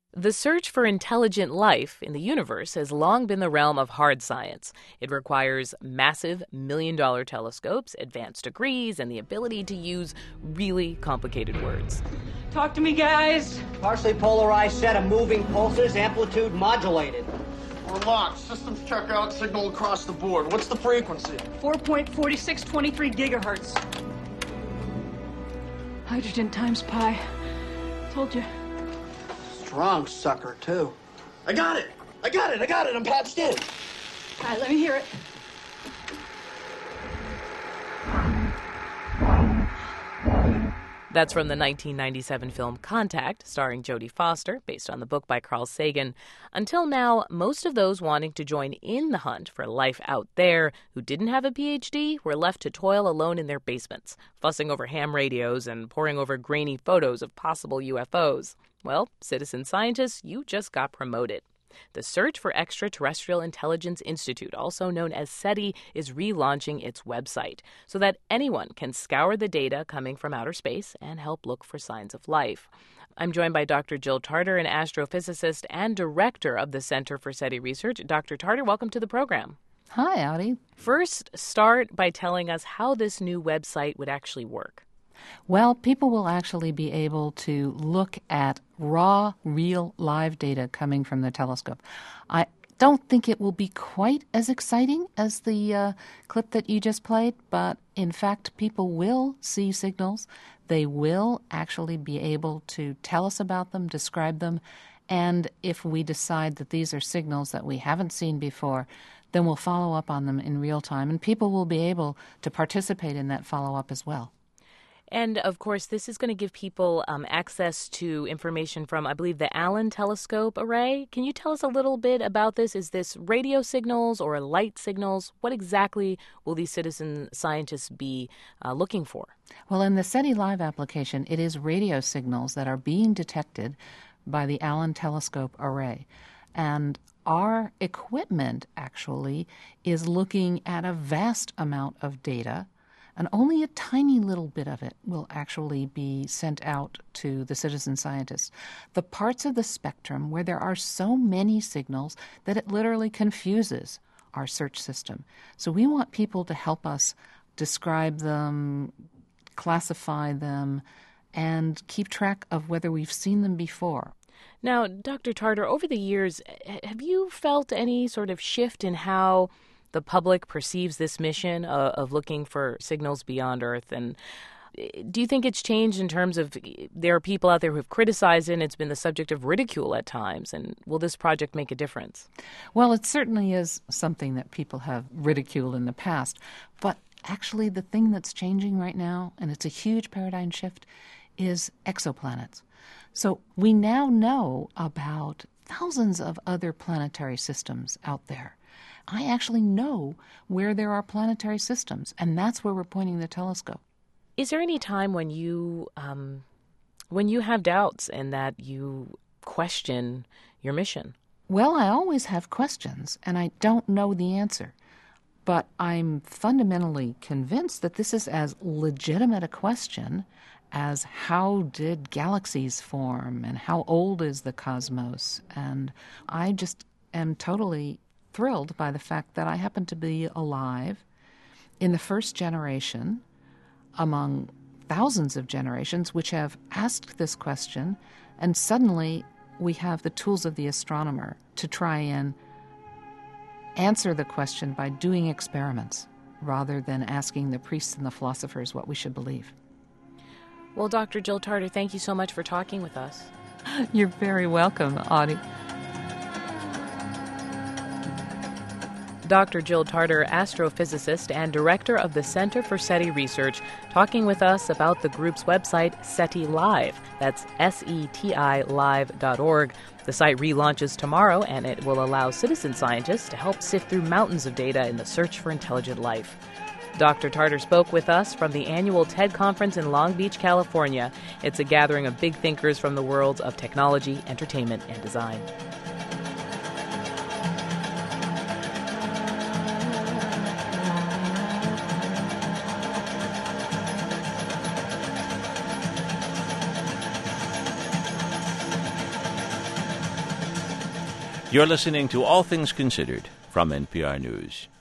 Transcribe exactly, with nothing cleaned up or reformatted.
The search for intelligent life in the universe has long been the realm of hard science. It requires massive million-dollar telescopes, advanced degrees, and the ability to use really complicated words. Talk to me, guys. Partially polarized set of moving pulses, amplitude modulated. We're locked. Systems check out, signal across the board. What's the frequency? four point four six two three gigahertz. Hydrogen times pi. Told you. Strong sucker, too. I got it! I got it! I got it! I'm patched in! All right, let me hear it. That's from the nineteen ninety-seven film Contact, starring Jodie Foster, based on the book by Carl Sagan. Until now, most of those wanting to join in the hunt for life out there who didn't have a P H D were left to toil alone in their basements, fussing over ham radios and poring over grainy photos of possible U F Os. Well, citizen scientists, you just got promoted. The Search for Extraterrestrial Intelligence Institute, also known as SETI, is relaunching its website so that anyone can scour the data coming from outer space and help look for signs of life. I'm joined by Doctor Jill Tarter, an astrophysicist and director of the Center for SETI Research. Doctor Tarter, welcome to the program. Hi, Audie. First, start by telling us how this new website would actually work. Well, people will actually be able to look at raw, real, live data coming from the telescope. I don't think it will be quite as exciting as the uh, clip that you just played, but in fact, people will see signals. They will actually be able to tell us about them, describe them, and if we decide that these are signals that we haven't seen before, then we'll follow up on them in real time, and people will be able to participate in that follow-up as well. And, of course, this is going to give people um, access to information from, I believe, the Allen Telescope Array. Can you tell us a little bit about this? Is this radio signals or light signals? What exactly will these citizen scientists be uh, looking for? Well, in the SETI Live application, it is radio signals that are being detected by the Allen Telescope Array. And our equipment, actually, is looking at a vast amount of data, and only a tiny little bit of it will actually be sent out to the citizen scientists. The parts of the spectrum where there are so many signals that it literally confuses our search system. So we want people to help us describe them, classify them, and keep track of whether we've seen them before. Now, Doctor Tarter, over the years, have you felt any sort of shift in how the public perceives this mission uh, of looking for signals beyond Earth? And do you think it's changed in terms of there are people out there who have criticized it and it's been the subject of ridicule at times? And will this project make a difference? Well, it certainly is something that people have ridiculed in the past. But actually the thing that's changing right now, and it's a huge paradigm shift, is exoplanets. So we now know about thousands of other planetary systems out there. I actually know where there are planetary systems, and that's where we're pointing the telescope. Is there any time when you um, when you have doubts and that you question your mission? Well, I always have questions, and I don't know the answer. But I'm fundamentally convinced that this is as legitimate a question as how did galaxies form and how old is the cosmos. And I just am totally thrilled by the fact that I happen to be alive in the first generation among thousands of generations which have asked this question, and suddenly we have the tools of the astronomer to try and answer the question by doing experiments rather than asking the priests and the philosophers what we should believe. Well, Doctor Jill Tarter, thank you so much for talking with us. You're very welcome, Audie. Doctor Jill Tarter, astrophysicist and director of the Center for SETI Research, talking with us about the group's website, SETI Live. That's S E T I live dot org. The site relaunches tomorrow, and it will allow citizen scientists to help sift through mountains of data in the search for intelligent life. Doctor Tarter spoke with us from the annual TED Conference in Long Beach, California. It's a gathering of big thinkers from the worlds of technology, entertainment, and design. You're listening to All Things Considered from N P R News.